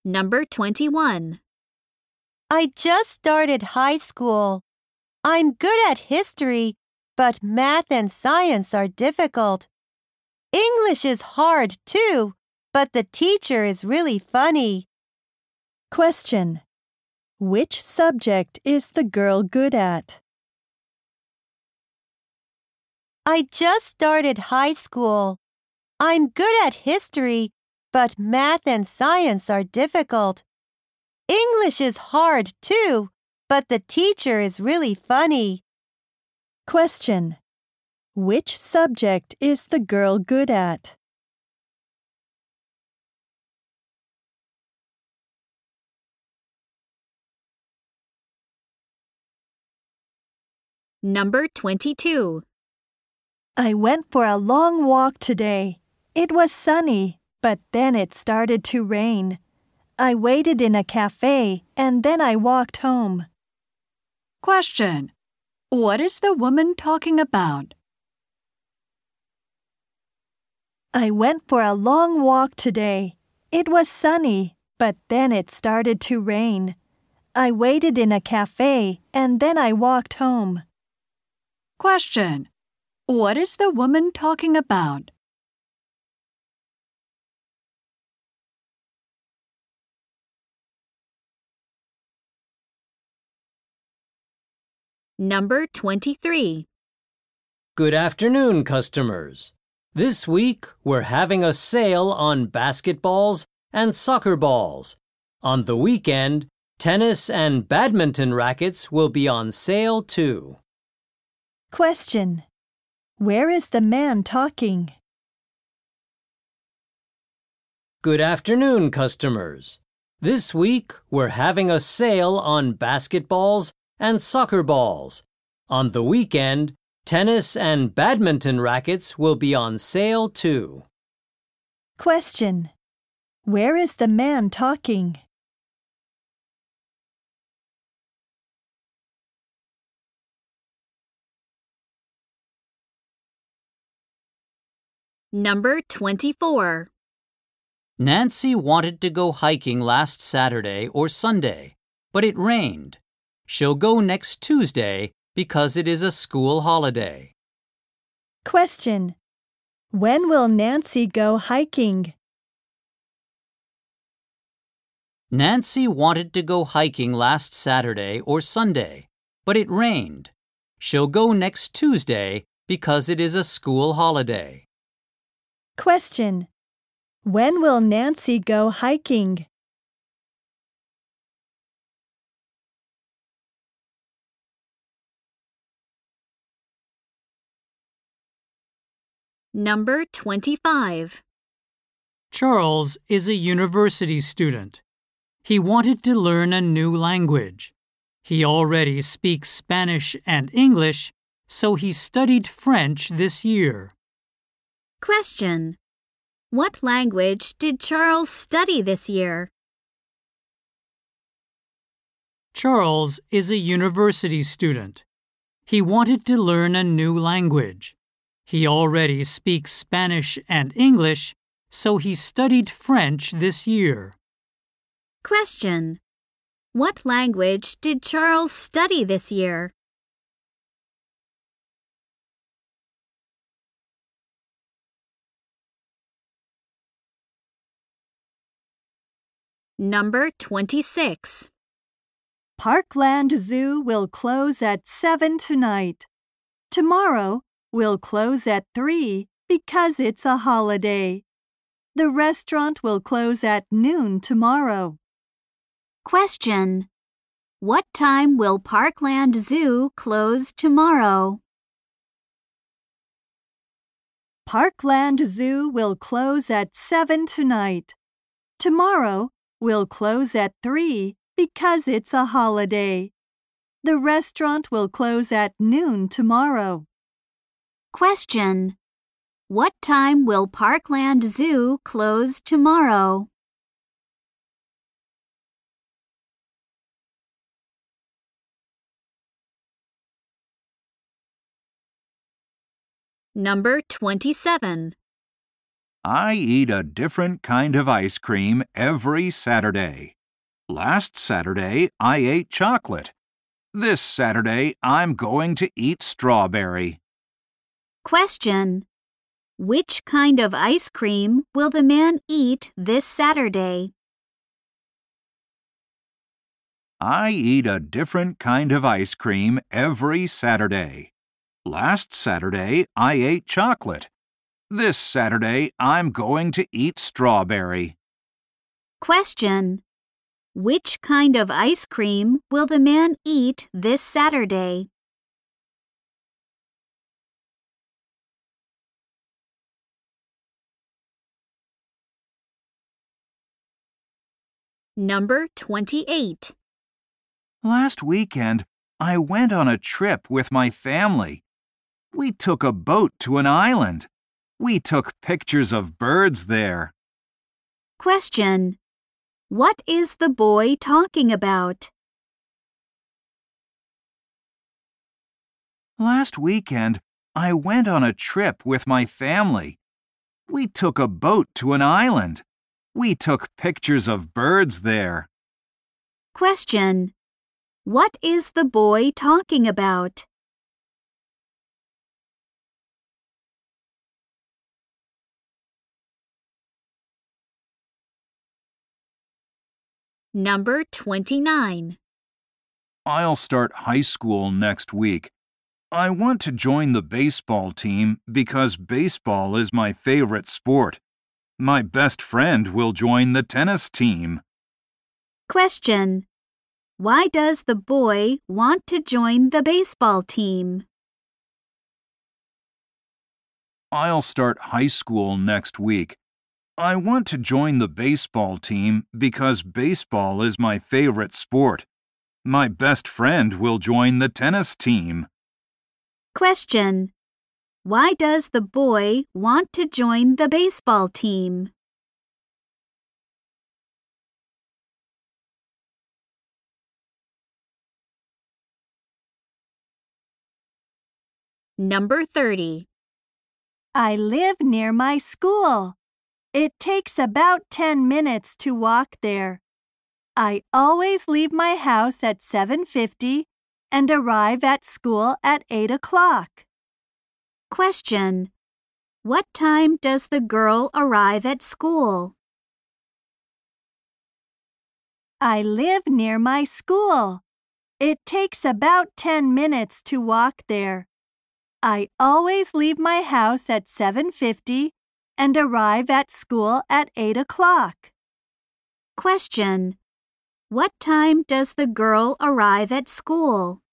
Number 21. I just started high school. I'm good at history, but math and science are difficult. English is hard too, but the teacher is really funny. Question. Which subject is the girl good at? I just started high school. I'm good at history, but math and science are difficult. English is hard too, but the teacher is really funny. Question. Which subject is the girl good at? Number 22. I went for a long walk today. It was sunny, but then it started to rain. I waited in a cafe and then I walked home. Question. What is the woman talking about? I went for a long walk today. It was sunny, but then it started to rain. I waited in a cafe and then I walked home. Question. What is the woman talking about? Number 23. Good afternoon, customers. This week, we're having a sale on basketballs and soccer balls. On the weekend, tennis and badminton rackets will be on sale too. Question. Where is the man talking? Good afternoon, customers. This week, we're having a sale on basketballs and soccer balls. On the weekend, tennis and badminton rackets will be on sale too. Question. Where is the man talking? Number 24. Nancy wanted to go hiking last Saturday or Sunday, but it rained. She'll go next Tuesday because it is a school holiday. Question. When will Nancy go hiking? Nancy wanted to go hiking last Saturday or Sunday, but it rained. She'll go next Tuesday because it is a school holiday. Question. When will Nancy go hiking? Number 25. Charles is a university student. He wanted to learn a new language. He already speaks Spanish and English, so he studied French this year. Question. What language did Charles study this year? Charles is a university student. He wanted to learn a new language. He already speaks Spanish and English, so he studied French this year. Question. What language did Charles study this year? Number 26. Parkland Zoo will close at 7 tonight. Tomorrow, we'll close at 3 because it's a holiday. The restaurant will close at noon tomorrow. Question. What time will Parkland Zoo close tomorrow? Parkland Zoo will close at 7 tonight. Tomorrow, we'll close at 3 because it's a holiday. The restaurant will close at noon tomorrow. Question. What time will Parkland Zoo close tomorrow? Number 27. I eat a different kind of ice cream every Saturday. Last Saturday, I ate chocolate. This Saturday, I'm going to eat strawberry. Question. Which kind of ice cream will the man eat this Saturday? I eat a different kind of ice cream every Saturday. Last Saturday, I ate chocolate. This Saturday, I'm going to eat strawberry. Question. Which kind of ice cream will the man eat this Saturday? Number 28. Last weekend, I went on a trip with my family. We took a boat to an island. We took pictures of birds there. Question. What is the boy talking about? Last weekend, I went on a trip with my family. We took a boat to an island. We took pictures of birds there. Question. What is the boy talking about? Number 29. I'll start high school next week. I want to join the baseball team because baseball is my favorite sport. My best friend will join the tennis team. Question. Why does the boy want to join the baseball team? I'll start high school next week. I want to join the baseball team because baseball is my favorite sport. My best friend will join the tennis team. Question. Why does the boy want to join the baseball team? Number 30. I live near my school. It takes about 10 minutes to walk there. I always leave my house at 7:50 and arrive at school at 8 o'clock. Question. What time does the girl arrive at school? I live near my school. It takes about 10 minutes to walk there. I always leave my house at 7:50 and arrive at school at 8 o'clock. Question. What time does the girl arrive at school?